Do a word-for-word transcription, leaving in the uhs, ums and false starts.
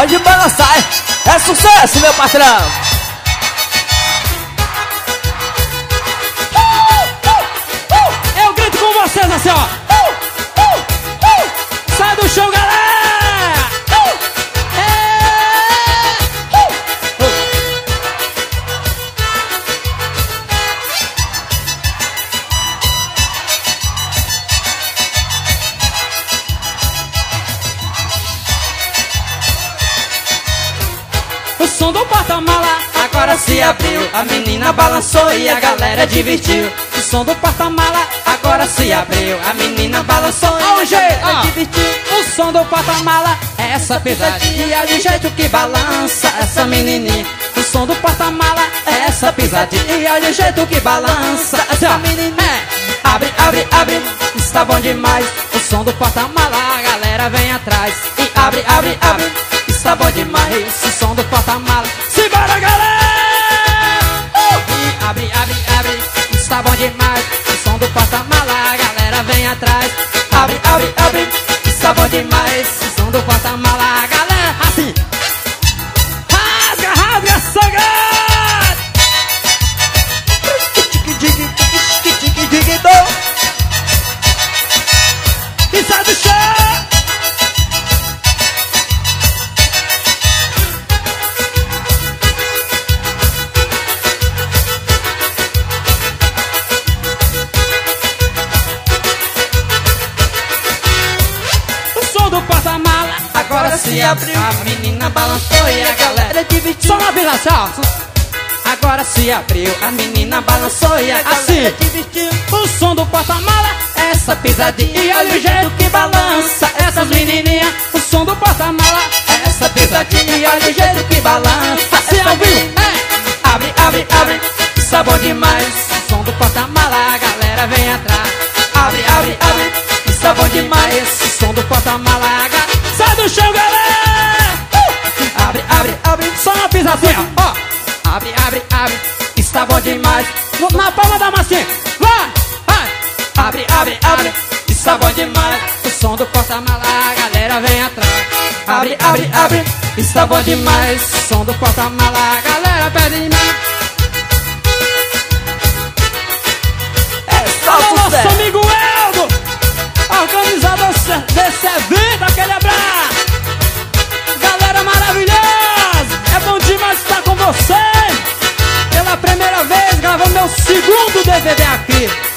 Pode balançar, é sucesso, meu patrão. Eu grito com vocês assim, ó. Sai do chão, galera. O som do porta-mala agora se abriu. A menina balançou e a galera divertiu. O som do porta-mala agora se abriu. A menina balançou e a galera divertiu. O som do porta-mala é essa pisadinha, do jeito que balança essa menininha. O som do porta-mala é essa pisadinha, do jeito que balança essa menininha. Abre, abre, abre, está bom demais. O som do porta-mala, a galera vem atrás. E abre, abre, abre, está bom demais. O som do porta-mala, simbora, galera! E abre, abre, abre, está bom demais. O som do porta-mala, a galera vem atrás. Abre, abre, abre, está bom demais. O som do porta-mala, a galera assim. Rasga, rasga, sangra! E sai do chão! O som do porta-mala agora se abriu. A menina balançou e a galera divertiu. Só uma vez assim, agora se abriu. A menina balançou e a galera divertiu. O som do porta-mala, essa pisadinha, e olha o jeito que balança essas menininhas. O som do porta-mala, essa pisadinha, e olha o jeito que balança essa menininha. É. Abre, abre, abre, está bom demais. O som do porta-mala, a galera vem atrás. Abre, abre, abre, está bom demais. O som do porta-mala, a galera... Sai do chão, galera! Uh! Abre, abre, abre, só uma pisadinha, ó. Abre, abre, abre, está bom demais. Na palma da massinha, vai, vai. Abre, abre, abre, está bom demais. O som do porta-mala, a galera vem atrás. Abre, abre, abre, está bom demais. O som do porta-mala, a galera pede em mim. É só Alô, sucesso. nosso amigo Eldo, organizador desse evento, aquele abraço. Galera maravilhosa, é bom demais estar com vocês. Pela primeira vez gravando meu segundo D V D aqui.